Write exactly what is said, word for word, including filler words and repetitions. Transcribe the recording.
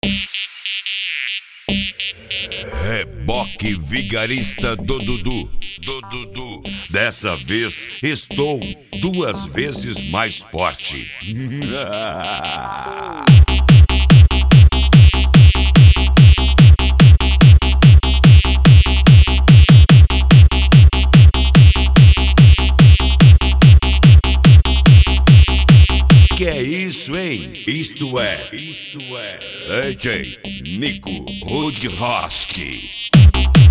Reboque vigarista do Dudu, do Dudu. Dessa vez estou duas vezes mais forte. Que é isso, hein? Isto é, isto é D J Nico Rudkowski.